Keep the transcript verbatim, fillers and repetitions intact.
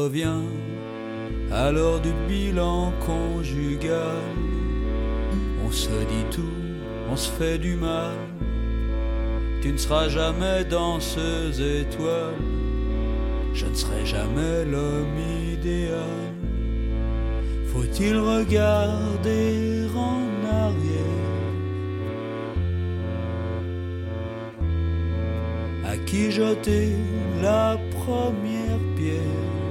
revient à l'heure du bilan conjugal. On se dit tout, on se fait du mal. Tu ne seras jamais dans ces étoiles. Je ne serai jamais l'homme idéal. Faut-il regarder en arrière? À qui jeter la première pierre?